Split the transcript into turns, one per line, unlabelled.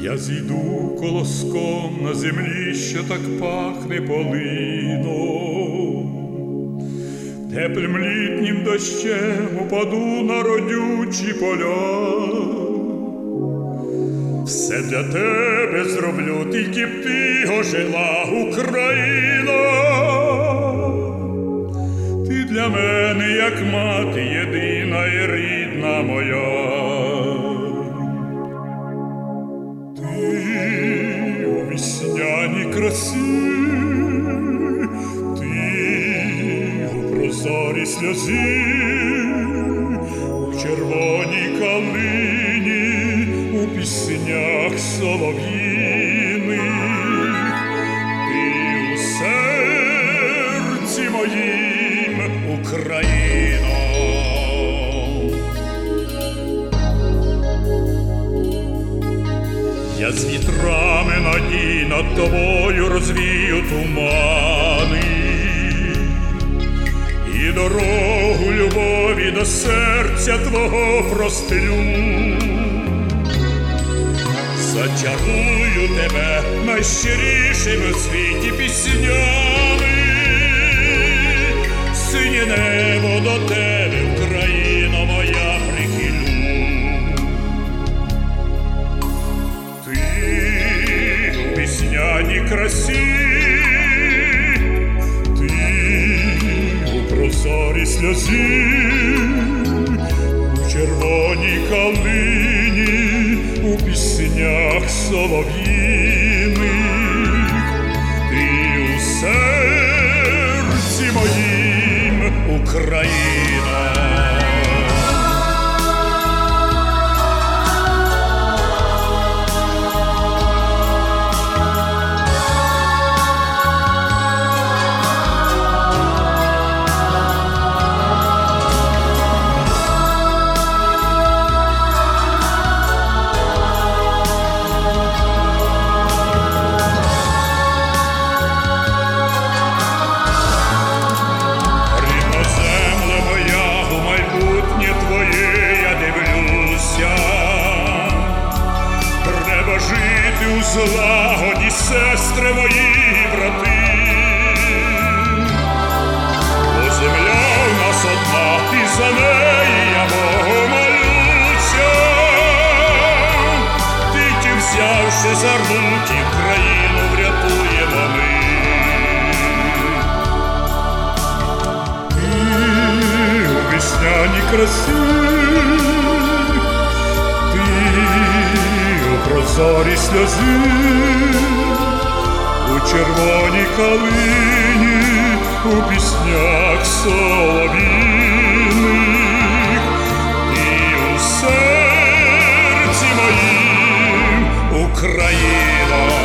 Я зійду колоском на землі, що так пахне полином, теплим літнім дощем упаду на родючі поля. Все для тебе зроблю, тільки б ти ожила, Україно. Ти для мене, як мати єдина і рідна моя. Ти у весняній красі, ти у прозорій сльозі, у червоній калині, у піснях солов'їних. Ти у серці моїм, Україно. Я з вітрами надій над тобою розвію тумани, і дорогу любові до серця твого простелю. Зачарую тебе найщирішими у світі піснями, синє небо до тебе, Україно моя, прихилю. Ти у весняній красі, ти у прозорій сльозі, у червоній калині, у піснях солов'їних. Ти у серці моїм, Україна. У злагоді, сестри мої, брати, бо земля у нас одна, і за неї я Богу молюся. Тільки взявши за руки, країну врятуємо ми. Ти у весняній красі, у прозорій сльозі, у червоній калині, у піснях солов'їних. І у серці моїм, Україно.